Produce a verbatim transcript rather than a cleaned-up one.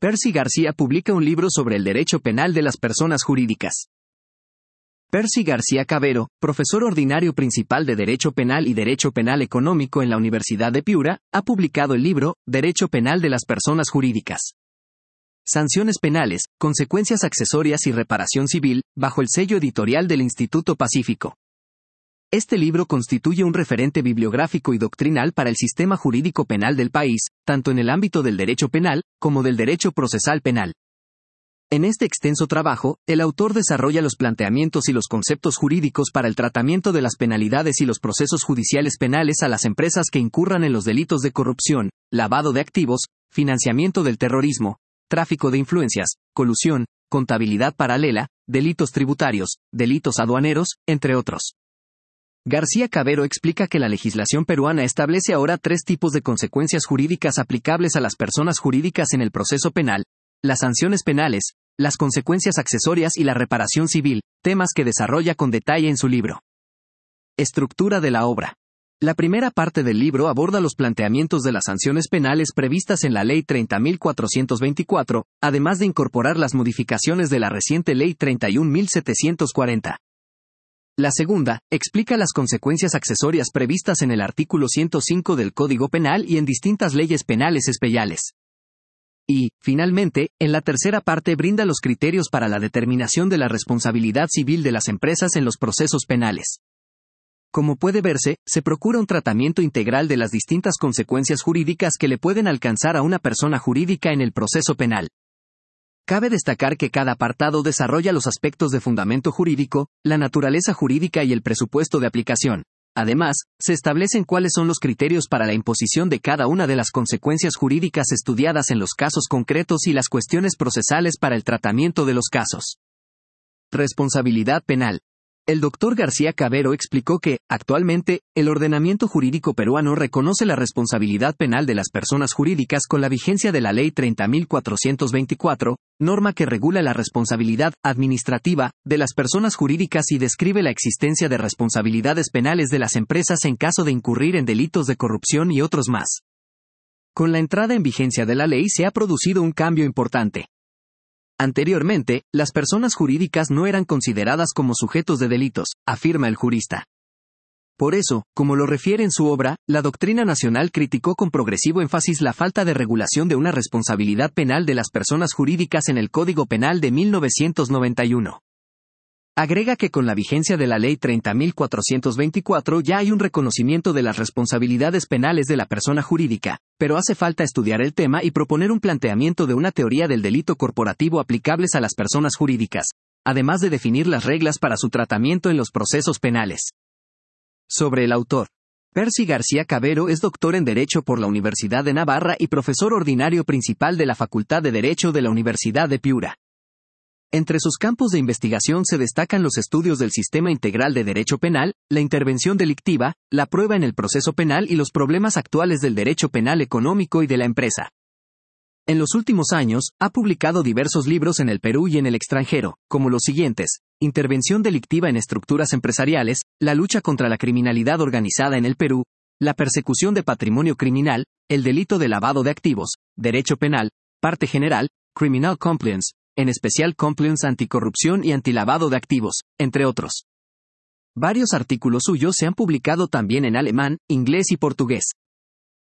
Percy García publica un libro sobre el derecho penal de las personas jurídicas. Percy García Cavero, profesor ordinario principal de Derecho Penal y Derecho Penal Económico en la Universidad de Piura, ha publicado el libro Derecho Penal de las Personas Jurídicas. Sanciones penales, consecuencias accesorias y reparación civil, bajo el sello editorial del Instituto Pacífico. Este libro constituye un referente bibliográfico y doctrinal para el sistema jurídico penal del país, tanto en el ámbito del derecho penal, como del derecho procesal penal. En este extenso trabajo, el autor desarrolla los planteamientos y los conceptos jurídicos para el tratamiento de las penalidades y los procesos judiciales penales a las empresas que incurran en los delitos de corrupción, lavado de activos, financiamiento del terrorismo, tráfico de influencias, colusión, contabilidad paralela, delitos tributarios, delitos aduaneros, entre otros. García Cavero explica que la legislación peruana establece ahora tres tipos de consecuencias jurídicas aplicables a las personas jurídicas en el proceso penal: las sanciones penales, las consecuencias accesorias y la reparación civil, temas que desarrolla con detalle en su libro. Estructura de la obra. La primera parte del libro aborda los planteamientos de las sanciones penales previstas en la Ley treinta mil cuatrocientos veinticuatro, además de incorporar las modificaciones de la reciente Ley treinta y un mil setecientos cuarenta. La segunda, explica las consecuencias accesorias previstas en el artículo ciento cinco del Código Penal y en distintas leyes penales especiales. Y, finalmente, en la tercera parte brinda los criterios para la determinación de la responsabilidad civil de las empresas en los procesos penales. Como puede verse, se procura un tratamiento integral de las distintas consecuencias jurídicas que le pueden alcanzar a una persona jurídica en el proceso penal. Cabe destacar que cada apartado desarrolla los aspectos de fundamento jurídico, la naturaleza jurídica y el presupuesto de aplicación. Además, se establecen cuáles son los criterios para la imposición de cada una de las consecuencias jurídicas estudiadas en los casos concretos y las cuestiones procesales para el tratamiento de los casos. Responsabilidad penal. El doctor García Cavero explicó que, actualmente, el ordenamiento jurídico peruano reconoce la responsabilidad penal de las personas jurídicas con la vigencia de la Ley treinta mil cuatrocientos veinticuatro, norma que regula la responsabilidad administrativa de las personas jurídicas y describe la existencia de responsabilidades penales de las empresas en caso de incurrir en delitos de corrupción y otros más. Con la entrada en vigencia de la ley se ha producido un cambio importante. Anteriormente, las personas jurídicas no eran consideradas como sujetos de delitos, afirma el jurista. Por eso, como lo refiere en su obra, la doctrina nacional criticó con progresivo énfasis la falta de regulación de una responsabilidad penal de las personas jurídicas en el Código Penal de mil novecientos noventa y uno. Agrega que con la vigencia de la Ley treinta mil cuatrocientos veinticuatro ya hay un reconocimiento de las responsabilidades penales de la persona jurídica, pero hace falta estudiar el tema y proponer un planteamiento de una teoría del delito corporativo aplicables a las personas jurídicas, además de definir las reglas para su tratamiento en los procesos penales. Sobre el autor. Percy García Cavero es doctor en Derecho por la Universidad de Navarra y profesor ordinario principal de la Facultad de Derecho de la Universidad de Piura. Entre sus campos de investigación se destacan los estudios del sistema integral de derecho penal, la intervención delictiva, la prueba en el proceso penal y los problemas actuales del derecho penal económico y de la empresa. En los últimos años, ha publicado diversos libros en el Perú y en el extranjero, como los siguientes: Intervención delictiva en estructuras empresariales, la lucha contra la criminalidad organizada en el Perú, la persecución de patrimonio criminal, el delito de lavado de activos, derecho penal, parte general, criminal compliance, en especial compliance anticorrupción y antilavado de activos, entre otros. Varios artículos suyos se han publicado también en alemán, inglés y portugués.